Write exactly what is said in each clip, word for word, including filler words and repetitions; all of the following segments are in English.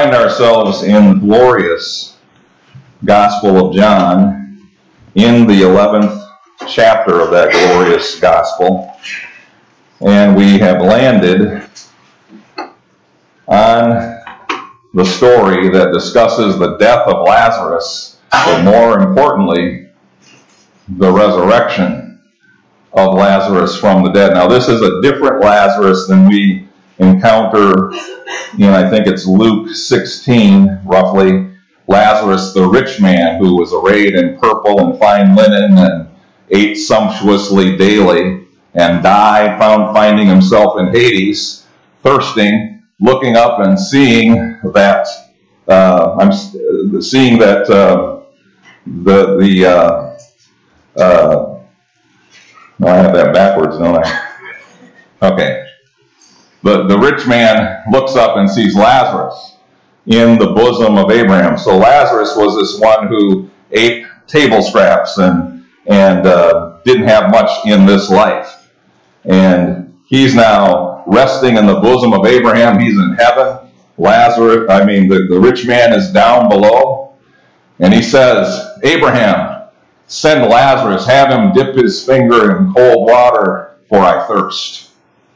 find ourselves in the glorious Gospel of John, in the eleventh chapter of that glorious Gospel, and we have landed on the story that discusses the death of Lazarus, but more importantly, the resurrection of Lazarus from the dead. Now, this is a different Lazarus than we encounter in, I think it's Luke sixteen, roughly. Lazarus, the rich man who was arrayed in purple and fine linen and ate sumptuously daily and died, found finding himself in Hades, thirsting, looking up and seeing that uh, I'm seeing that uh, the the uh, uh, no, I have that backwards, don't I? Okay. The the rich man looks up and sees Lazarus in the bosom of Abraham. So Lazarus was this one who ate table scraps and and uh, didn't have much in this life. And he's now resting in the bosom of Abraham. He's in heaven. Lazarus, I mean, the, the rich man is down below. And he says, Abraham, send Lazarus, have him dip his finger in cold water, for I thirst.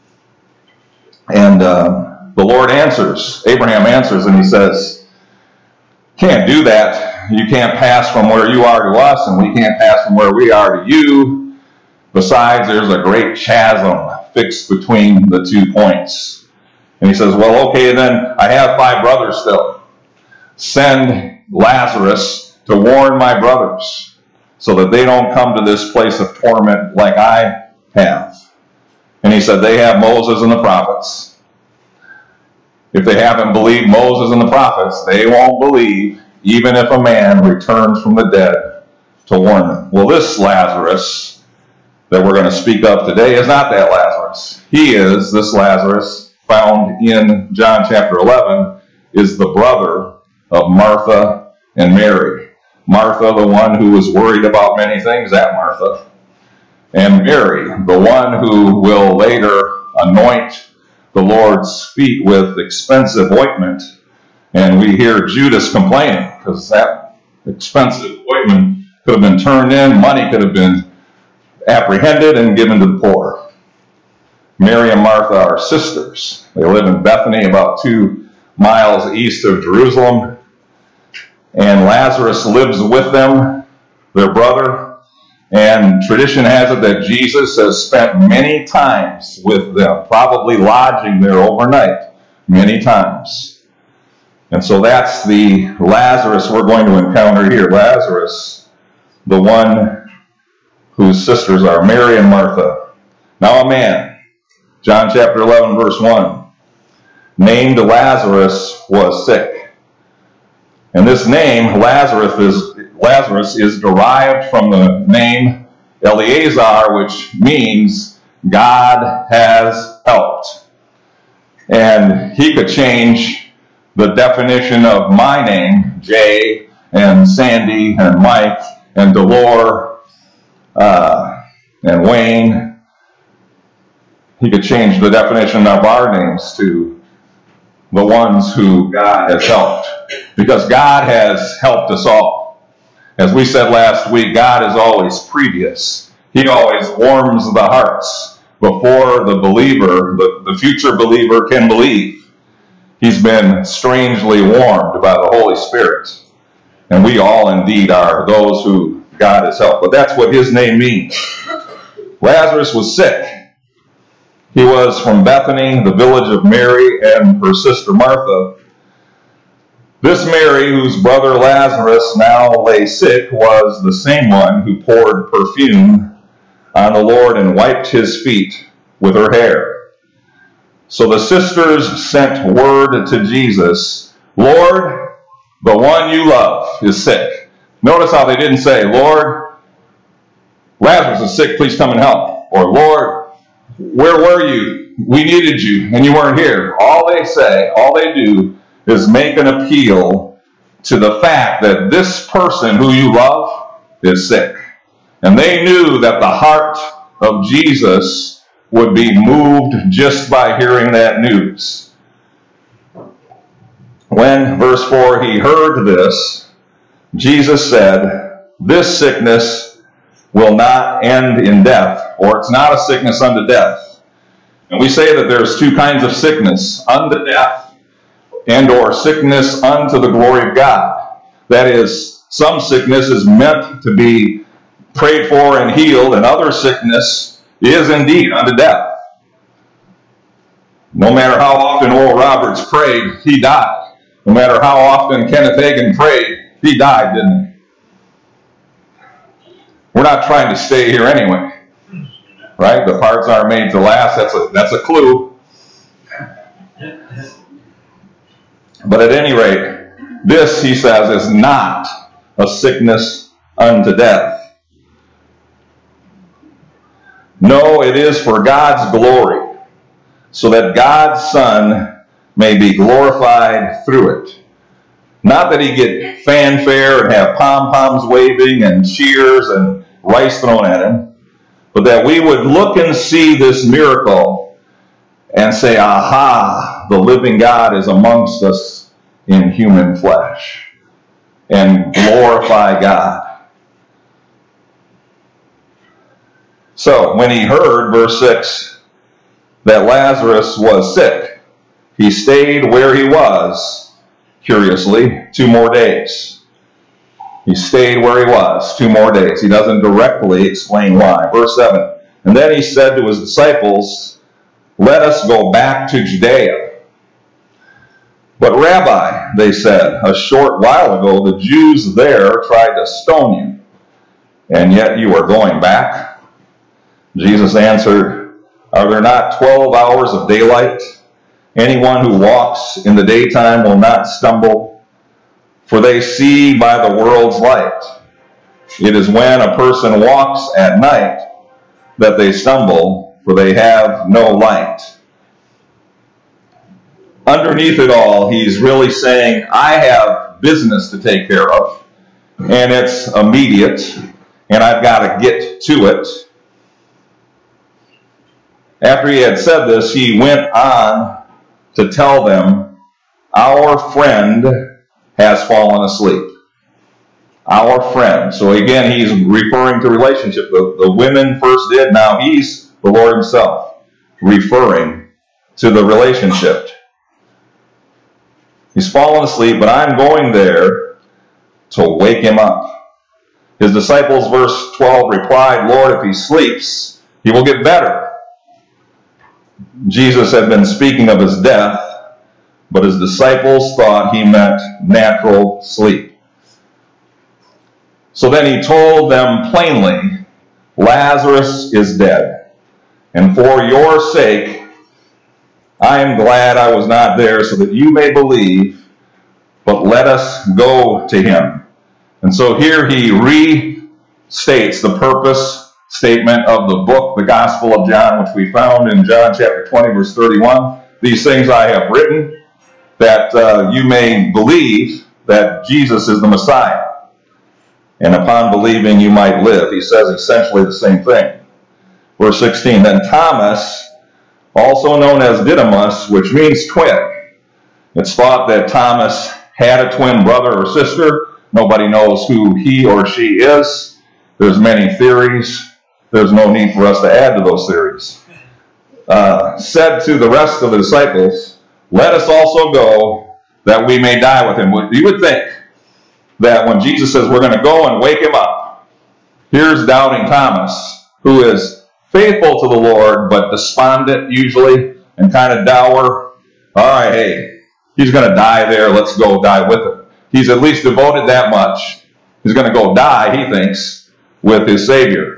And uh, the Lord answers, Abraham answers, and he says, can't do that. You can't pass from where you are to us, and we can't pass from where we are to you. Besides, there's a great chasm fixed between the two points. And he says, well, okay, then I have five brothers still. Send Lazarus to warn my brothers so that they don't come to this place of torment like I have. And he said, they have Moses and the prophets. If they haven't believed Moses and the prophets, they won't believe even if a man returns from the dead to warn them. Well, this Lazarus that we're going to speak of today is not that Lazarus. He is, this Lazarus, found in John chapter eleven, is the brother of Martha and Mary. Martha, the one who was worried about many things, that Martha. And Mary, the one who will later anoint the Lord's feet with expensive ointment. And we hear Judas complaining because that expensive ointment could have been turned in, money could have been apprehended and given to the poor. Mary and Martha are sisters. They live in Bethany, about two miles east of Jerusalem. And Lazarus lives with them, their brother. And tradition has it that Jesus has spent many times with them, probably lodging there overnight many times. And so that's the Lazarus we're going to encounter here. Lazarus, the one whose sisters are Mary and Martha. Now a man, John chapter eleven, verse one, named Lazarus was sick. And this name, Lazarus, is Lazarus is derived from the name Eleazar, which means God has helped. And he could change the definition of my name, Jay and Sandy and Mike and Delore uh, and Wayne. He could change the definition of our names to the ones who God has helped. Because God has helped us all. As we said last week, God is always previous. He always warms the hearts before the believer, the, the future believer, can believe. He's been strangely warmed by the Holy Spirit. And we all indeed are those who God has helped. But that's what his name means. Lazarus was sick. He was from Bethany, the village of Mary and her sister Martha. This Mary, whose brother Lazarus now lay sick, was the same one who poured perfume on the Lord and wiped his feet with her hair. So the sisters sent word to Jesus, Lord, the one you love is sick. Notice how they didn't say, Lord, Lazarus is sick, please come and help. Or, Lord, where were you? We needed you, and you weren't here. All they say, all they do, is make an appeal to the fact that this person who you love is sick. And they knew that the heart of Jesus would be moved just by hearing that news. When, verse four, he heard this, Jesus said, "This sickness will not end in death," or it's not a sickness unto death. And we say that there's two kinds of sickness, unto death and or sickness unto the glory of God. That is, some sickness is meant to be prayed for and healed, and other sickness is indeed unto death. No matter how often Oral Roberts prayed, he died. No matter how often Kenneth Hagin prayed, he died, didn't he? We're not trying to stay here anyway. Right? The parts aren't made to last. That's a, that's a clue. But at any rate, this, he says, is not a sickness unto death. No, it is for God's glory, so that God's Son may be glorified through it. Not that he get fanfare and have pom-poms waving and cheers and rice thrown at him, but that we would look and see this miracle and say, aha, the living God is amongst us in human flesh, and glorify God. So, when he heard, verse six, that Lazarus was sick, he stayed where he was, curiously, two more days. He stayed where he was two more days. He doesn't directly explain why. Verse seven, and then he said to his disciples, "Let us go back to Judea." "But Rabbi," they said, "a short while ago the Jews there tried to stone you, and yet you are going back?" Jesus answered, "Are there not twelve hours of daylight? Anyone who walks in the daytime will not stumble, for they see by the world's light. It is when a person walks at night that they stumble, for they have no light." Underneath it all, he's really saying, I have business to take care of, and it's immediate, and I've got to get to it. After he had said this, he went on to tell them, "Our friend has fallen asleep." Our friend. So again, he's referring to relationship. The, the women first did, now he's the Lord himself referring to the relationship. He's fallen asleep, but I'm going there to wake him up. His disciples, verse twelve, replied, "Lord, if he sleeps, he will get better." Jesus had been speaking of his death, but his disciples thought he meant natural sleep. So then he told them plainly, "Lazarus is dead, and for your sake I am glad I was not there, so that you may believe, but let us go to him." And so here he restates the purpose statement of the book, the Gospel of John, which we found in John chapter twenty, verse thirty-one. "These things I have written, that uh, you may believe that Jesus is the Messiah, and upon believing you might live." He says essentially the same thing. Verse sixteen, "Then Thomas, also known as Didymus, which means twin." It's thought that Thomas had a twin brother or sister. Nobody knows who he or she is. There's many theories. There's no need for us to add to those theories. Uh, said to the rest of the disciples, "Let us also go, that we may die with him." You would think that when Jesus says we're going to go and wake him up, here's doubting Thomas, who is faithful to the Lord, but despondent usually, and kind of dour. All right, hey, he's going to die there. Let's go die with him. He's at least devoted that much. He's going to go die, he thinks, with his Savior.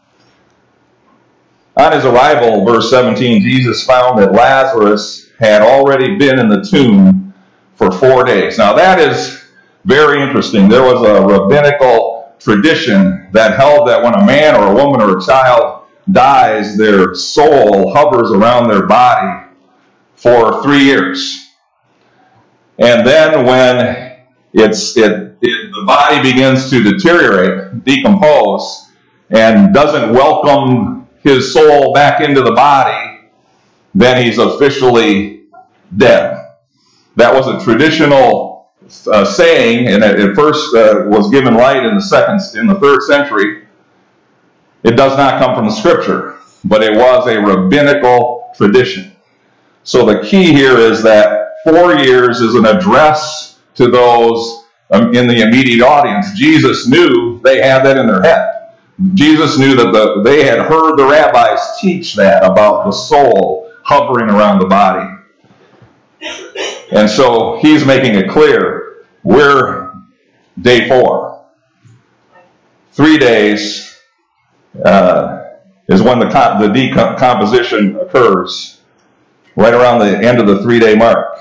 On his arrival, verse seventeen, Jesus found that Lazarus had already been in the tomb for four days. Now that is very interesting. There was a rabbinical tradition that held that when a man or a woman or a child dies, their soul hovers around their body for three years. And then when it's it, it the body begins to deteriorate, decompose, and doesn't welcome his soul back into the body, then he's officially dead. that was a traditional uh, saying, and it, it first uh, was given light in the second, in the third century. It does not come from the Scripture, but it was a rabbinical tradition. So the key here is that four years is an address to those um, in the immediate audience. Jesus knew they had that in their head. Jesus knew that the, they had heard the rabbis teach that about the soul hovering around the body. And so he's making it clear, we're day four. Three days uh, is when the, the decomposition occurs, right around the end of the three-day mark.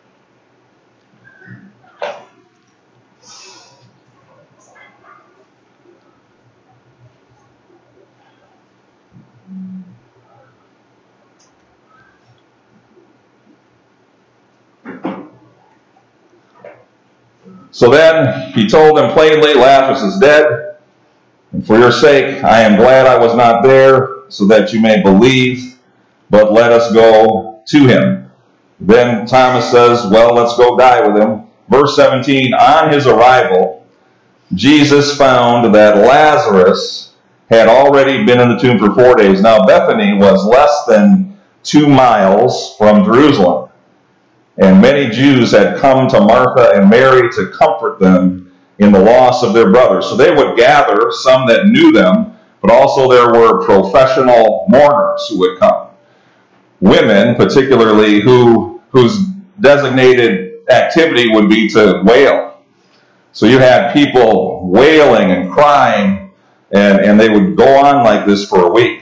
So then he told them plainly, Lazarus is dead, and for your sake I am glad I was not there, so that you may believe, but let us go to him. Then Thomas says, well, let's go die with him. Verse seventeen, on his arrival, Jesus found that Lazarus had already been in the tomb for four days. Now Bethany was less than two miles from Jerusalem. And many Jews had come to Martha and Mary to comfort them in the loss of their brother. So they would gather, some that knew them, but also there were professional mourners who would come. Women, particularly, who whose designated activity would be to wail. So you had people wailing and crying, and, and they would go on like this for a week.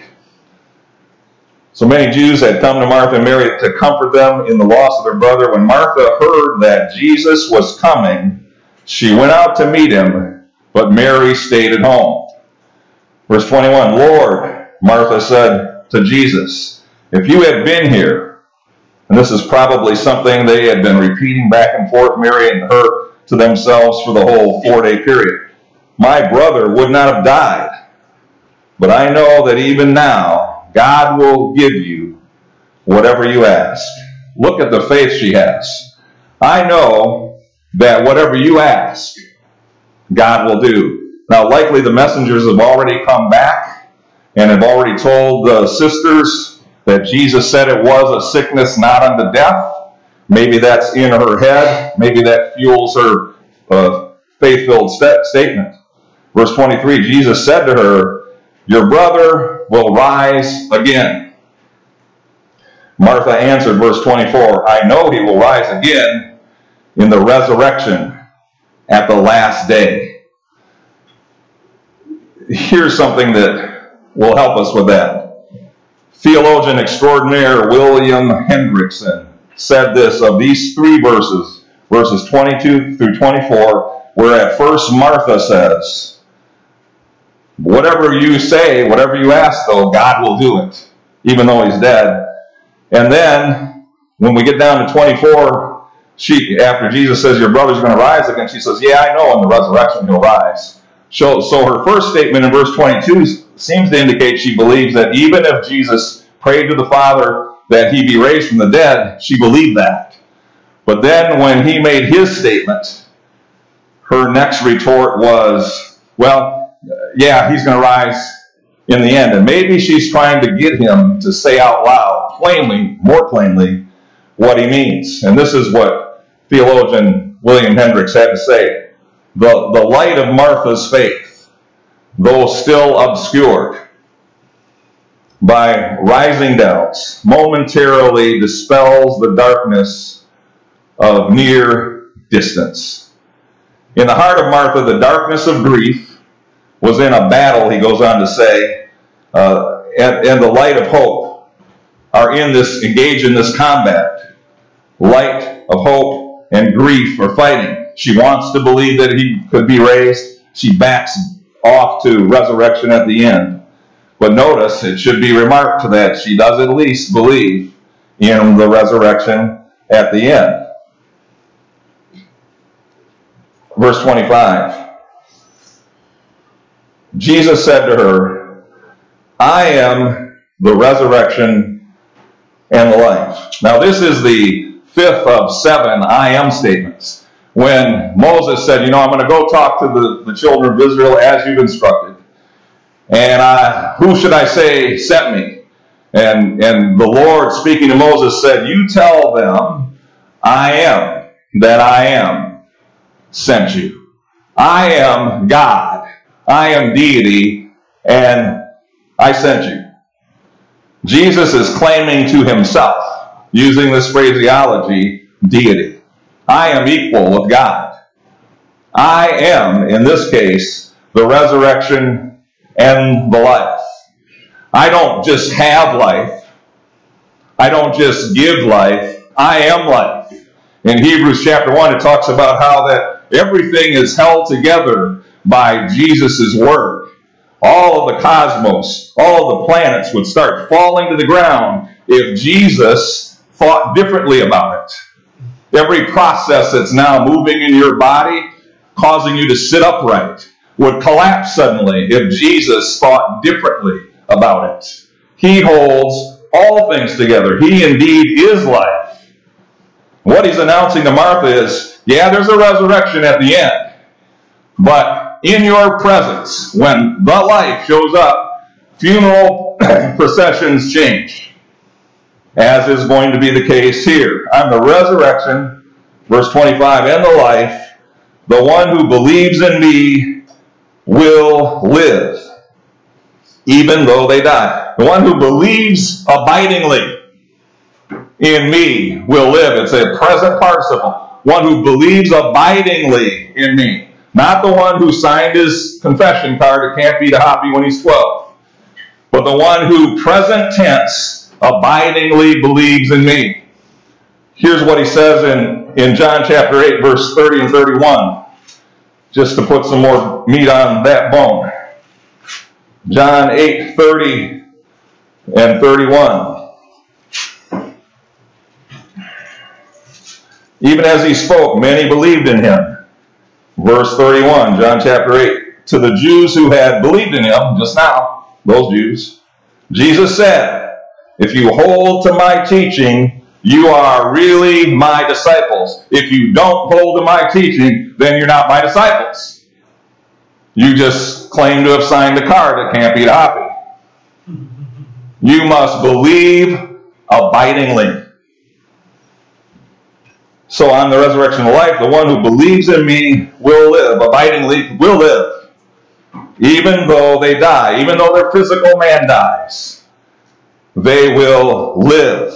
So many Jews had come to Martha and Mary to comfort them in the loss of their brother. When Martha heard that Jesus was coming, she went out to meet him, but Mary stayed at home. Verse twenty-one, Lord, Martha said to Jesus, if you had been here, and this is probably something they had been repeating back and forth, Mary and her, to themselves for the whole four-day period, my brother would not have died. But I know that even now, God will give you whatever you ask. Look at the faith she has. I know that whatever you ask, God will do. Now, likely the messengers have already come back and have already told the sisters that Jesus said it was a sickness not unto death. Maybe that's in her head. Maybe that fuels her uh, faith-filled st- statement. Verse twenty-three, Jesus said to her, your brother will rise again. Martha answered, verse twenty-four, I know he will rise again in the resurrection at the last day. Here's something that will help us with that. Theologian extraordinaire William Hendrickson said this of these three verses, verses twenty-two through twenty-four, where at first Martha says, whatever you say, whatever you ask, though, God will do it, even though he's dead. And then, when we get down to twenty-four, she, after Jesus says, your brother's going to rise again, she says, yeah, I know in the resurrection he'll rise. So, so her first statement in verse twenty-two seems to indicate she believes that even if Jesus prayed to the Father that he be raised from the dead, she believed that. But then when he made his statement, her next retort was, well, yeah, he's going to rise in the end. And maybe she's trying to get him to say out loud, plainly, more plainly, what he means. And this is what theologian William Hendricks had to say. The, the light of Martha's faith, though still obscured by rising doubts, momentarily dispels the darkness of near distance. In the heart of Martha, the darkness of grief was in a battle, he goes on to say, uh, and, and the light of hope are in this, engaged in this combat. Light of hope and grief are fighting. She wants to believe that he could be raised. She backs off to resurrection at the end. But notice, it should be remarked that she does at least believe in the resurrection at the end. Verse twenty-five. Jesus said to her, I am the resurrection and the life. Now this is the fifth of seven I am statements. When Moses said, you know, I'm going to go talk to the, the children of Israel as you've instructed. And I, who should I say sent me? And, and the Lord, speaking to Moses, said, you tell them, I am that I am sent you. I am God. I am deity, and I sent you. Jesus is claiming to himself, using this phraseology, deity. I am equal with God. I am, in this case, the resurrection and the life. I don't just have life. I don't just give life. I am life. In Hebrews chapter one, it talks about how that everything is held together by Jesus' word. All of the cosmos, all of the planets would start falling to the ground if Jesus thought differently about it. Every process that's now moving in your body, causing you to sit upright, would collapse suddenly if Jesus thought differently about it. He holds all things together. He indeed is life. What he's announcing to Martha is, yeah, there's a resurrection at the end, but in your presence, when the life shows up, funeral processions change, as is going to be the case here. I'm the resurrection, verse twenty-five, and the life. The one who believes in me will live, even though they die. The one who believes abidingly in me will live. It's a present participle. One who believes abidingly in me. Not the one who signed his confession card at Camp Itahapi when he's twelve. But the one who, present tense, abidingly believes in me. Here's what he says in, in John chapter eight, verse thirty and thirty-one. Just to put some more meat on that bone. John eight, thirty and thirty-one. Even as he spoke, many believed in him. Verse thirty-one, John chapter eight. To the Jews who had believed in him, just now, those Jews, Jesus said, if you hold to my teaching, you are really my disciples. If you don't hold to my teaching, then you're not my disciples. You just claim to have signed the card at Camp Itahapi. You must believe abidingly. So on the resurrection of life, the one who believes in me will live, abidingly will live, even though they die, even though their physical man dies, they will live.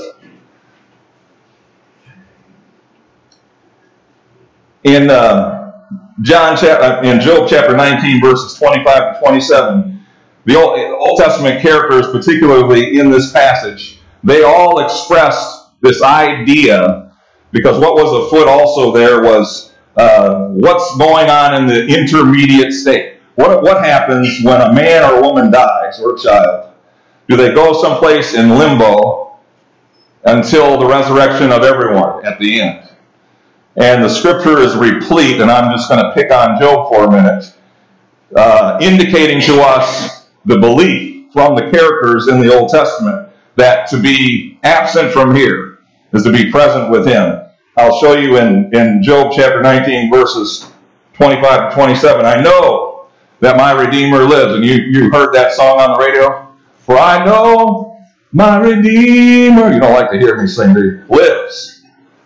In uh, John, in Job chapter nineteen, verses twenty-five to twenty-seven, the Old, Old Testament characters, particularly in this passage, they all expressed this idea. Because what was afoot also there was uh, what's going on in the intermediate state. What, what happens when a man or a woman dies, or a child? Do they go someplace in limbo until the resurrection of everyone at the end? And the scripture is replete, and I'm just going to pick on Job for a minute, uh, indicating to us the belief from the characters in the Old Testament that to be absent from here is to be present with him. I'll show you in, in Job chapter nineteen, verses twenty-five to twenty-seven. I know that my Redeemer lives. And you, you heard that song on the radio? For I know my Redeemer, you don't like to hear me sing, do you? Lives.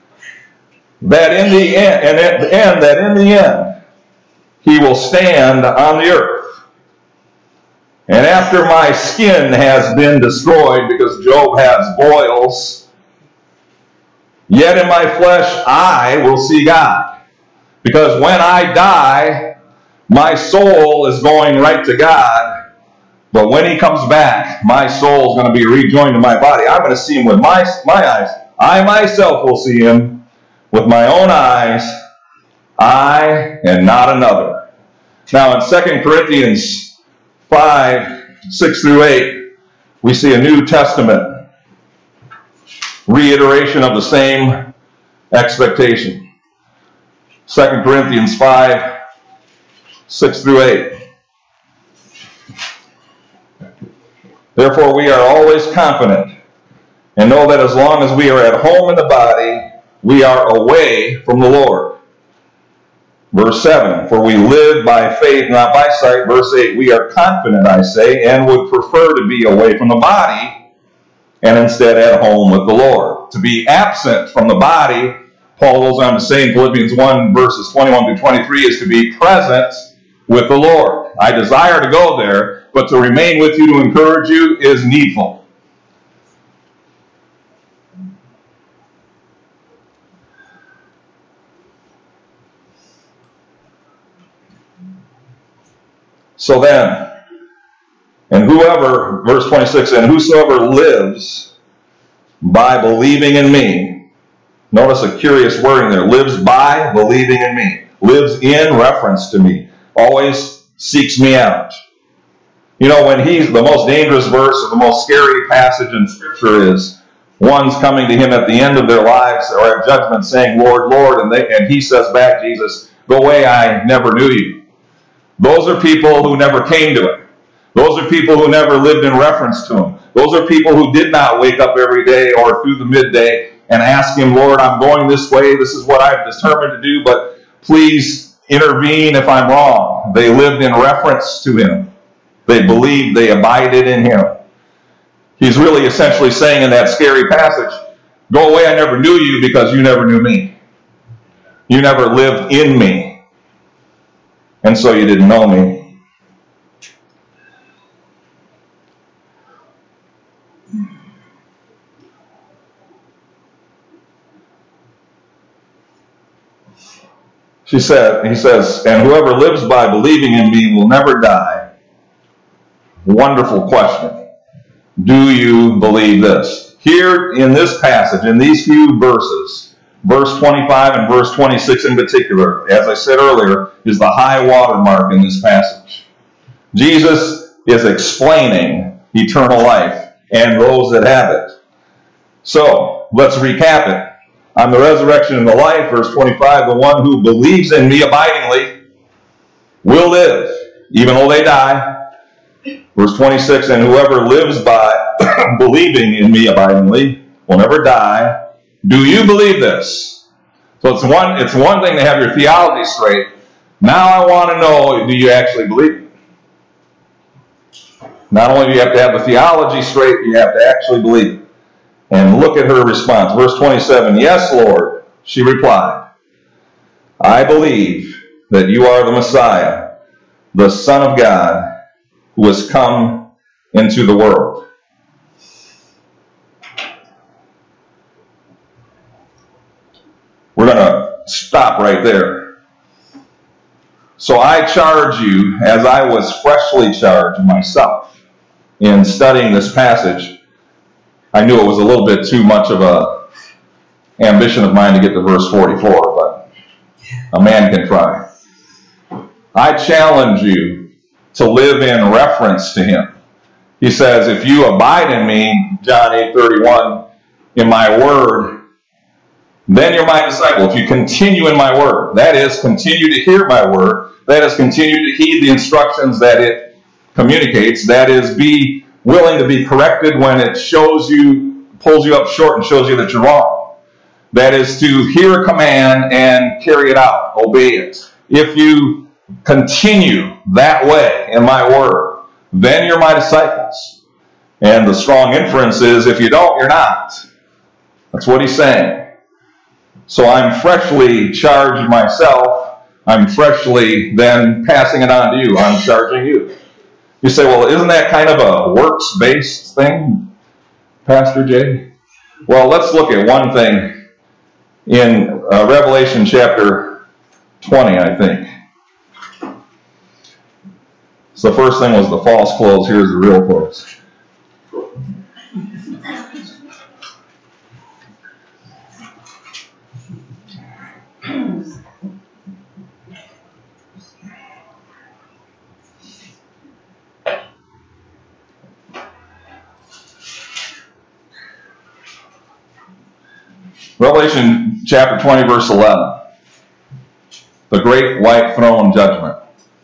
That in the end, and at the end, that in the end, he will stand on the earth. And after my skin has been destroyed, because Job has boils, yet in my flesh I will see God. Because when I die, my soul is going right to God. But when he comes back, my soul is going to be rejoined to my body. I'm going to see him with my, my eyes. I myself will see him with my own eyes, I and not another. Now in Second Corinthians five, six through eight, we see a New Testament reiteration of the same expectation. Second Corinthians five, six through eight. Therefore we are always confident and know that as long as we are at home in the body, we are away from the Lord. Verse seven, for we live by faith, not by sight. Verse eight, we are confident, I say, and would prefer to be away from the body and instead at home with the Lord. To be absent from the body, Paul goes on to say in Philippians one, verses twenty-one through twenty-three, is to be present with the Lord. I desire to go there, but to remain with you to encourage you is needful. So then, and whoever, verse twenty-six, and whosoever lives by believing in me, notice a curious wording there, lives by believing in me, lives in reference to me, always seeks me out. You know, when he's, the most dangerous verse or the most scary passage in Scripture is one's coming to him at the end of their lives or at judgment saying, Lord, Lord, and, they, and he says back, Jesus, go away, I never knew you. Those are people who never came to him. Those are people who never lived in reference to him. Those are people who did not wake up every day or through the midday and ask him, Lord, I'm going this way. This is what I've determined to do, but please intervene if I'm wrong. They lived in reference to him. They believed, they abided in him. He's really essentially saying in that scary passage, go away, I never knew you because you never knew me. You never lived in me. And so you didn't know me. She said, he says, and whoever lives by believing in me will never die. Wonderful question. Do you believe this? Here in this passage, in these few verses, verse twenty-five and verse twenty-six in particular, as I said earlier, is the high water mark in this passage. Jesus is explaining eternal life and those that have it. So, let's recap it. I'm the resurrection and the life, verse twenty-five, the one who believes in me abidingly will live, even though they die. Verse twenty-six, and whoever lives by believing in me abidingly will never die. Do you believe this? So it's one, it's one thing to have your theology straight. Now I want to know, do you actually believe it? Not only do you have to have the theology straight, you have to actually believe it. And look at her response. Verse twenty-seven, yes, Lord, she replied, I believe that you are the Messiah, the Son of God, who has come into the world. We're going to stop right there. So I charge you, as I was freshly charged myself in studying this passage. I knew it was a little bit too much of a ambition of mine to get to verse forty-four, but a man can try. I challenge you to live in reference to him. He says, if you abide in me, John eight thirty-one, in my word, then you're my disciple. If you continue in my word, that is, continue to hear my word, that is, continue to heed the instructions that it communicates, that is, be willing to be corrected when it shows you, pulls you up short and shows you that you're wrong. That is, to hear a command and carry it out, obey it. If you continue that way in my word, then you're my disciples. And the strong inference is, if you don't, you're not. That's what he's saying. So I'm freshly charged myself. I'm freshly then passing it on to you. I'm charging you. You say, well, isn't that kind of a works-based thing, Pastor Jay? Well, let's look at one thing in uh, Revelation chapter twenty, I think. So the first thing was the false clothes. Here's the real clothes. Revelation chapter twenty, verse eleven. The great white throne judgment.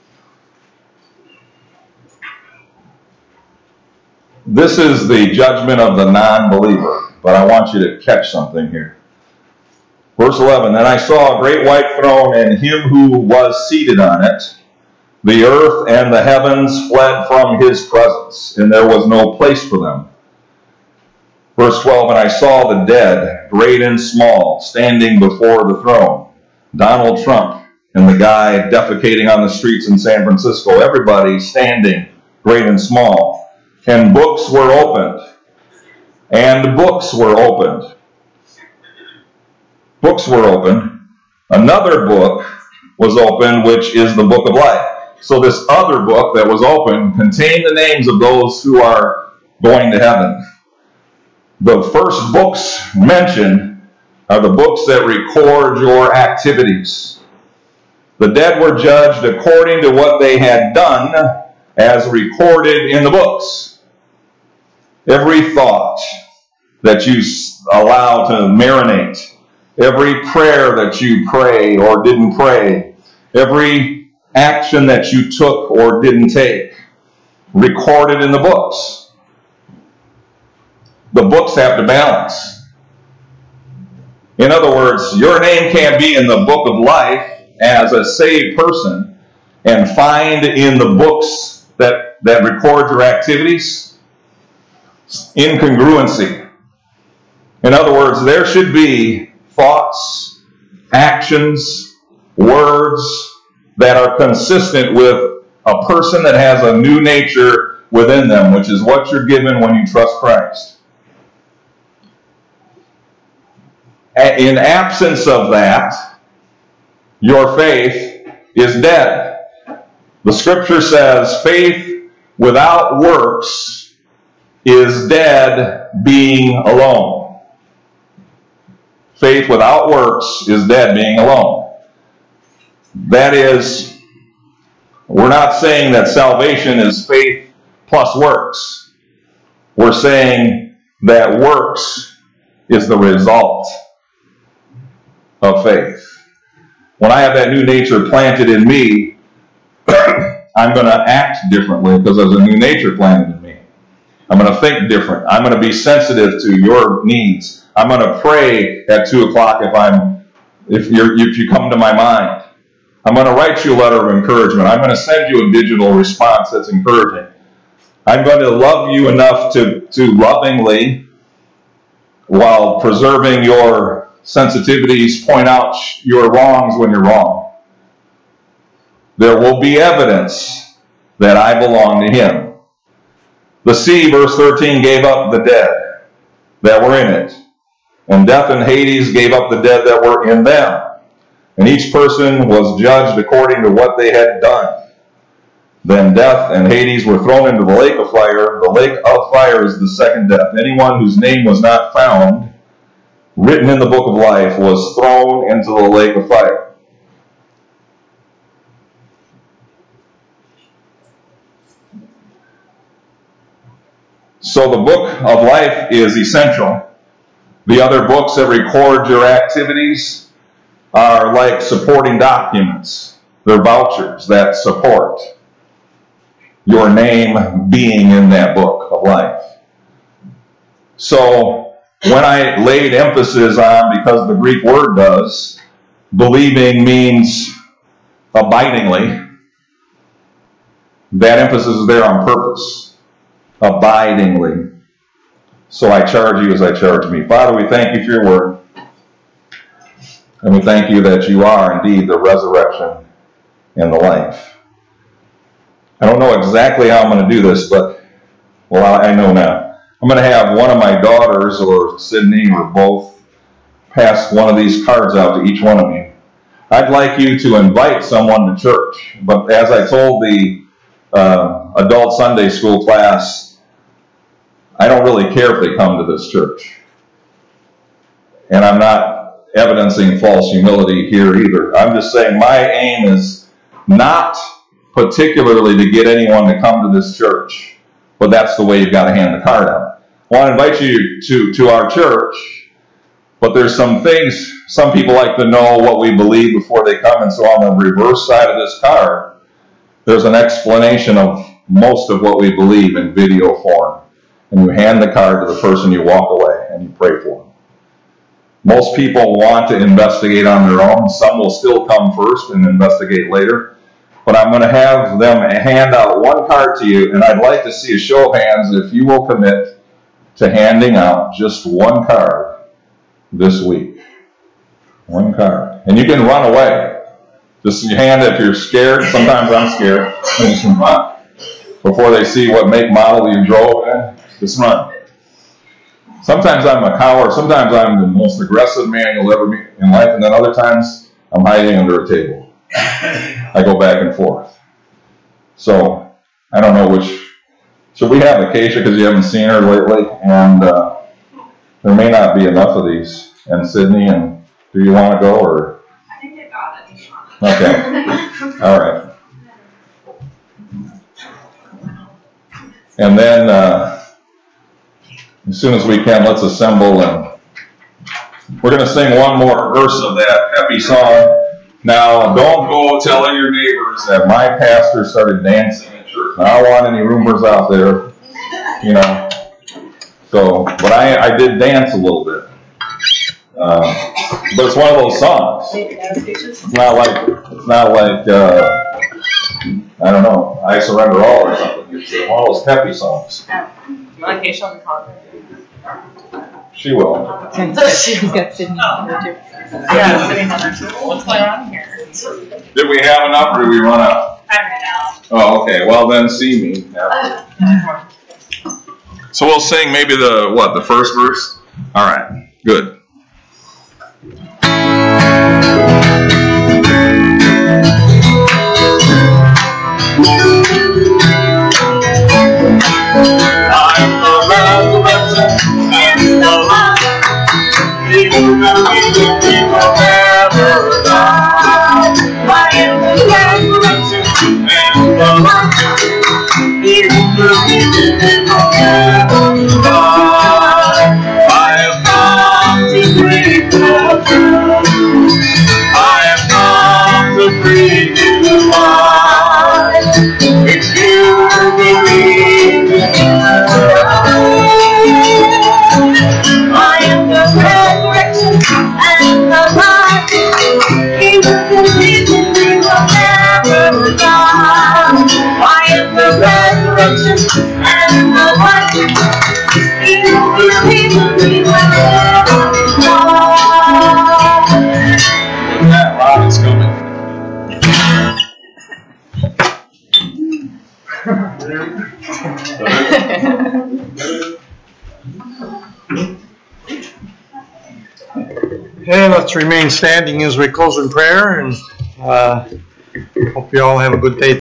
This is the judgment of the non-believer, but I want you to catch something here. Verse eleven, then I saw a great white throne and him who was seated on it. The earth and the heavens fled from his presence, and there was no place for them. Verse twelve, and I saw the dead, great and small, standing before the throne. Donald Trump and the guy defecating on the streets in San Francisco, everybody standing, great and small. And books were opened. And books were opened. Books were opened. Another book was opened, which is the book of life. So this other book that was opened contained the names of those who are going to heaven. The first books mentioned are the books that record your activities. The dead were judged according to what they had done as recorded in the books. Every thought that you allow to marinate, every prayer that you pray or didn't pray, every action that you took or didn't take, recorded in the books. The books have to balance. In other words, your name can't be in the book of life as a saved person and find in the books that, that record your activities incongruency. In other words, there should be thoughts, actions, words that are consistent with a person that has a new nature within them, which is what you're given when you trust Christ. In absence of that, your faith is dead. The scripture says faith without works is dead being alone. Faith without works is dead being alone. That is, we're not saying that salvation is faith plus works. We're saying that works is the result of faith. When I have that new nature planted in me, I'm going to act differently because there's a new nature planted in me. I'm going to think different. I'm going to be sensitive to your needs. I'm going to pray at two o'clock if I'm if you're if you come to my mind. I'm going to write you a letter of encouragement. I'm going to send you a digital response that's encouraging. I'm going to love you enough to, to lovingly, while preserving your sensitivities, point out your wrongs when you're wrong. There will be evidence that I belong to him. The sea, verse thirteen, gave up the dead that were in it. And death and Hades gave up the dead that were in them. And each person was judged according to what they had done. Then death and Hades were thrown into the lake of fire. The lake of fire is the second death. Anyone whose name was not found written in the book of life was thrown into the lake of fire. So the book of life is essential. The other books that record your activities are like supporting documents. They're vouchers that support your name being in that book of life. So when I laid emphasis on, because the Greek word does, believing means abidingly, that emphasis is there on purpose. Abidingly. So I charge you as I charge me. Father, we thank you for your word. And we thank you that you are indeed the resurrection and the life. I don't know exactly how I'm going to do this, but, well, I know now. I'm going to have one of my daughters, or Sydney, or both, pass one of these cards out to each one of you. I'd like you to invite someone to church. But as I told the uh, adult Sunday school class, I don't really care if they come to this church. And I'm not evidencing false humility here either. I'm just saying my aim is not particularly to get anyone to come to this church, but that's the way you've got to hand the card out. I want to invite you to, to our church, but there's some things, some people like to know what we believe before they come, and so on the reverse side of this card, there's an explanation of most of what we believe in video form. And you hand the card to the person, you walk away, and you pray for them. Most people want to investigate on their own. Some will still come first and investigate later. But I'm going to have them hand out one card to you, and I'd like to see a show of hands if you will commit to handing out just one card this week. One card. And you can run away. Just hand it if you're scared. Sometimes I'm scared. Just run. Before they see what make model you drove in, just run. Sometimes I'm a coward. Sometimes I'm the most aggressive man you'll ever meet in life, and then other times I'm hiding under a table. I go back and forth. So I don't know which. Should we have Acacia because you haven't seen her lately? And uh, there may not be enough of these. And Sydney, and do you want to go or? I think they got it. Okay. All right. And then, uh, as soon as we can, let's assemble, and we're going to sing one more verse of that happy song. Now, don't go telling your neighbors that my pastor started dancing in church. Now, I don't want any rumors out there, you know. So, but I, I did dance a little bit. Uh, but it's one of those songs. It's not like, it's not like, uh, I don't know, I Surrender All or something. It's one of those happy songs. Like Acacia on the concert. She will. She's got Sydney on her too. Yeah, sitting on there too. What's going on here? Did we have enough or did we run out? I ran out. Oh, okay. Well, then see me. Yeah. So we'll sing maybe the, what, the first verse? All right. Good. Okay, let's remain standing as we close in prayer, and uh, hope you all have a good day.